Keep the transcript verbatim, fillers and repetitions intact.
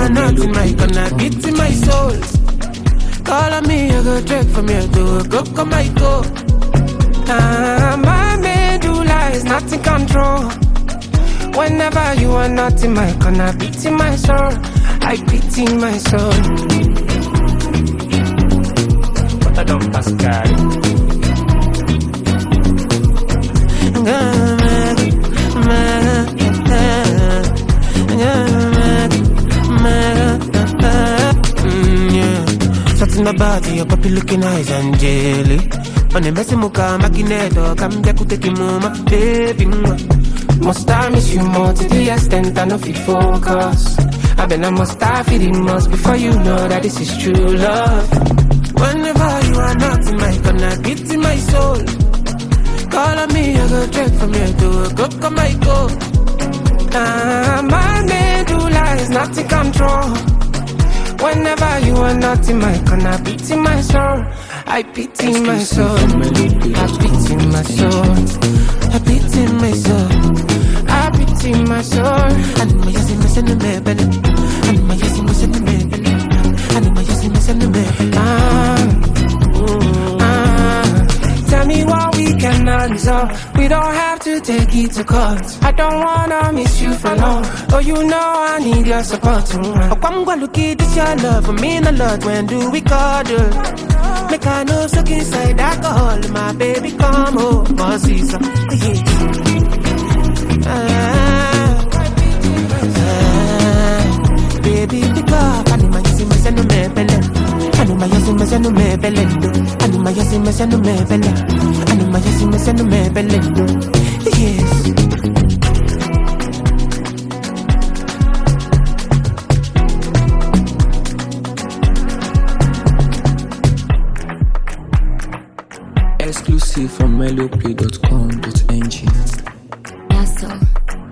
are not in my corner, beating my soul. Call on me, I go drink from your door, go come my go. Ah, my medulla is not in control. Whenever you are not in my corner, beating my soul, I pity my soul. But I don't pass God. Something about your puppy looking eyes angelic. On the messy muka makineto, come back with the mama, baby. Must I miss you more to the extent I know if you focus. I been I must I feel the most before you know that this is true love. Whenever you are not in my corner, beating my soul. Call on me, I go drink from your door, go come my go. Ah, my medulla is not in control. Whenever you are not in my corner, beating my soul, I pity my soul, I pity my soul, I pity my soul, I pity my soul. And my yes is missing the baby, and my yes is missing the baby, and my yes is missing the baby. Ah, ah, tell me what we can resolve. We don't have to take it to court. I don't wanna miss you for long. Oh, you know I need your support. Oh, I'm gonna look at this your love for me a lot. When do we cuddle? Make I know suck inside alcohol. My baby come home, boss is up. Ah, ah, baby pick up. I know my yes is missing the baby. I know my yes is missing the baby. I know my yes is missing the baby. I know my yes is missing the baby. Yes. Exclusive from melloplay dot com dot n g. That's all.